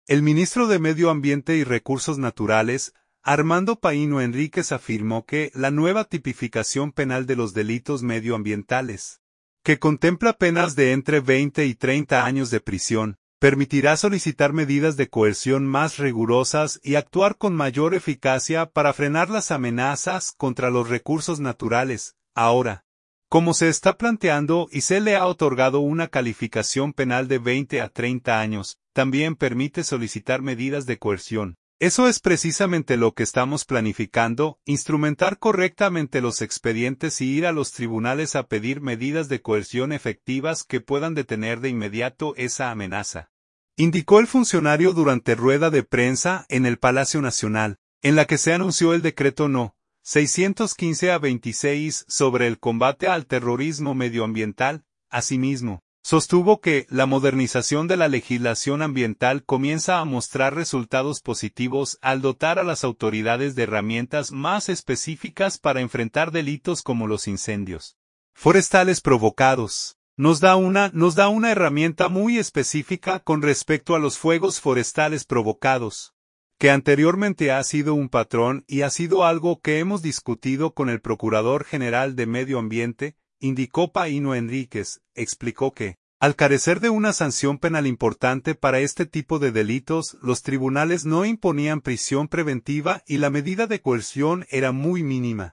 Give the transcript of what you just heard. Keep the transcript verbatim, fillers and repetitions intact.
El ministro de Medio Ambiente y Recursos Naturales, Armando Paíno Enríquez, afirmó que la nueva tipificación penal de los delitos medioambientales, que contempla penas de entre veinte y treinta años de prisión, permitirá solicitar medidas de coerción más rigurosas y actuar con mayor eficacia para frenar las amenazas contra los recursos naturales. Ahora, como se está planteando y se le ha otorgado una calificación penal de veinte a treinta años, también permite solicitar medidas de coerción. Eso es precisamente lo que estamos planificando, instrumentar correctamente los expedientes y ir a los tribunales a pedir medidas de coerción efectivas que puedan detener de inmediato esa amenaza, indicó el funcionario durante rueda de prensa en el Palacio Nacional, en la que se anunció el decreto no. seiscientos quince a veintiséis sobre el combate al terrorismo medioambiental. Asimismo, sostuvo que la modernización de la legislación ambiental comienza a mostrar resultados positivos al dotar a las autoridades de herramientas más específicas para enfrentar delitos como los incendios forestales provocados. Nos da una, nos da una herramienta muy específica con respecto a los fuegos forestales provocados, que anteriormente ha sido un patrón y ha sido algo que hemos discutido con el Procurador General de Medio Ambiente, indicó Paíno Enríquez. Explicó que, al carecer de una sanción penal importante para este tipo de delitos, los tribunales no imponían prisión preventiva y la medida de coerción era muy mínima.